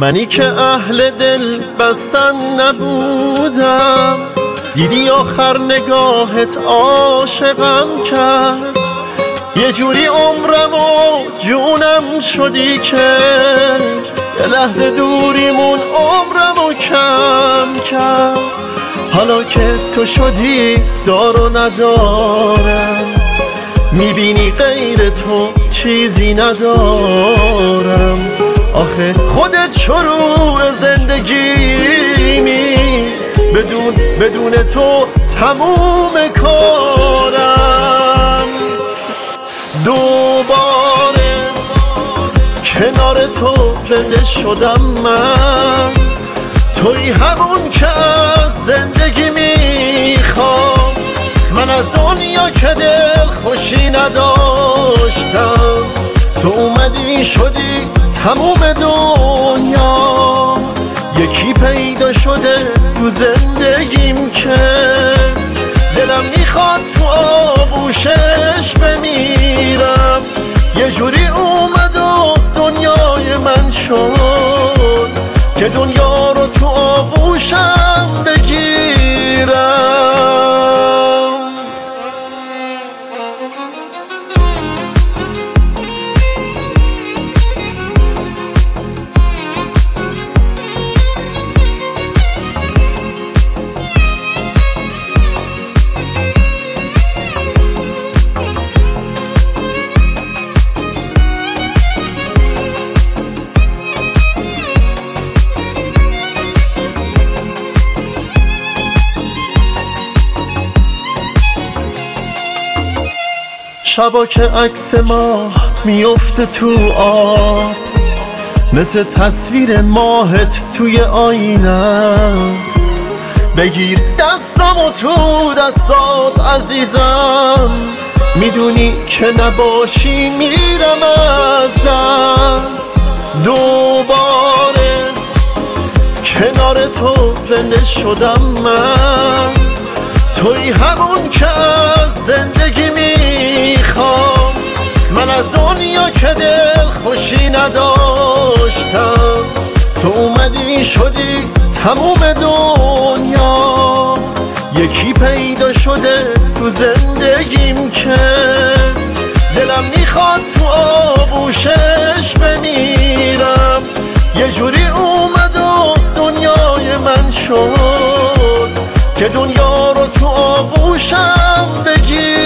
منی که اهل دل بستن نبودم، دیدی آخر نگاهت عاشقم کرد. یه جوری عمرم و جونم شدی که یه لحظه دوریمون عمرم و کم کرد. حالا که تو شدی دار و ندارم، میبینی غیر تو چیزی ندارم. آخه خودت شروع زندگیمی، بدون تو تموم کارم. دوباره کنار تو زنده شدم من، توی همون که از زندگی میخوام. من از دنیا که دل خوشی نداشتم، تو اومدی شدی تموم دنیا. یکی پیدا شده تو زندگیم که دلم میخواد تو آغوشش بمیرم. یه جوری اومد و دنیای من شد که دنیا رو تو آغوشم بگیرم. شبا که عکس ماه میفته تو آب، مثل تصویر ماهت توی آینه است. بگیر دستامو تو دستات عزیزم، میدونی که نباشی میرم از دست. دوباره کنار تو زنده شدم من، توی همون که از زندگی میخوام. من از دنیا که دل خوشی نداشتم، تو اومدی شدی تموم دنیا. یکی پیدا شده تو زندگیم که دلم میخواد تو آغوشش بمیرم. یه جوری اومد و دنیای من شد که دنیا رو تو آغوشم بگیر.